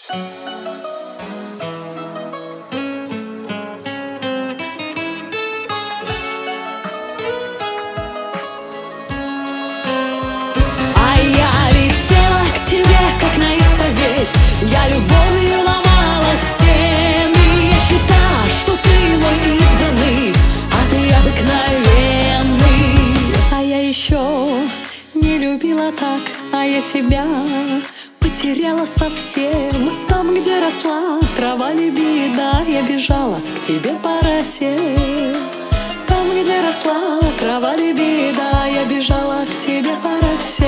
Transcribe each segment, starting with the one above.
А я летела к тебе, как на исповедь. Я любовью ломала стены. Я считала, что ты мой избранный, а ты обыкновенный. А я еще не любила так, а я себя потеряла совсем. Там, где росла трава лебеда, я бежала к тебе по росе. Там, где росла трава лебеда, я бежала к тебе по росе.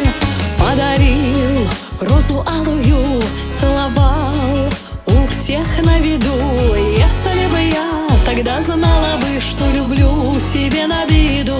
Подарил розу алую, целовал у всех на виду. Если бы я тогда знала бы, что люблю себе на виду.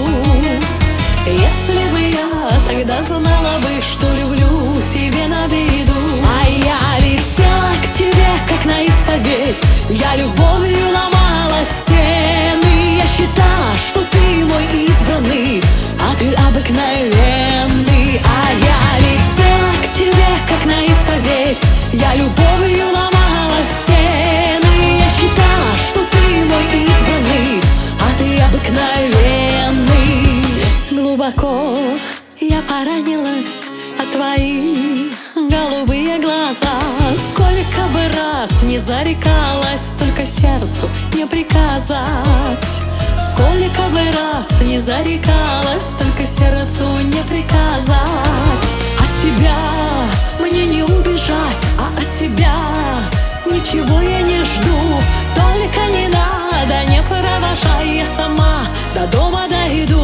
Если бы я тогда знала бы, что люблю себе на виду. А я летела к тебе, как на исповедь. Я любовью ломала стены. Я считала, что ты мой избранный, а ты обыкновенный. А я летела к тебе, как на исповедь. Я любовью ломала стены. Я считала, что ты мой избранный, а ты обыкновенный. Глубоко я поранилась от твои голубые глаза. Сколько бы раз не зарекалась, только сердцу не приказать. Сколько бы раз не зарекалась, только сердцу не приказать. От тебя мне не убежать, а от тебя ничего я не жду. Только не надо, не провожай, я сама до дома дойду.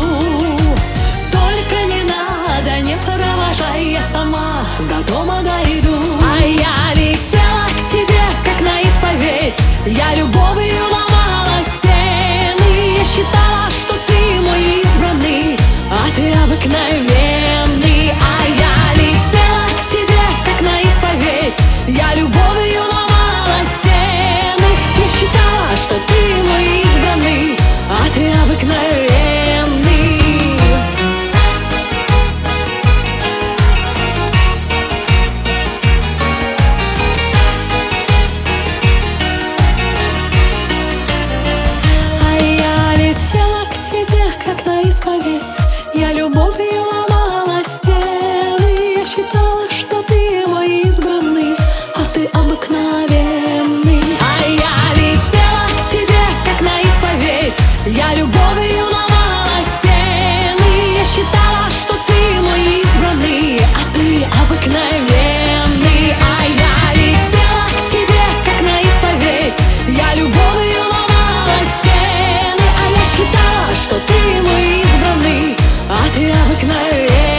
Только не надо, не провожай, я сама до дома дойду. А я летела к тебе, как на исповедь. Я любовью ломала стены. Я считала, что ты мой избранный, а ты обыкновенный. А я летела к тебе, как на исповедь. Я любовью ломала стены. Я считала, что ты мой избранный, а ты обыкновенный. Я любовью ломала стены. Я считала, что ты мой избранный, а ты обыкновенный. А я летела к тебе, как на исповедь. Я любовью ломала стены. Я считала, что ты мой избранный, а ты обыкновенный. А я летела к тебе, как на исповедь. Я любовью ломала стены. А я считала, что ты мой избранный, а ты обыкновенный.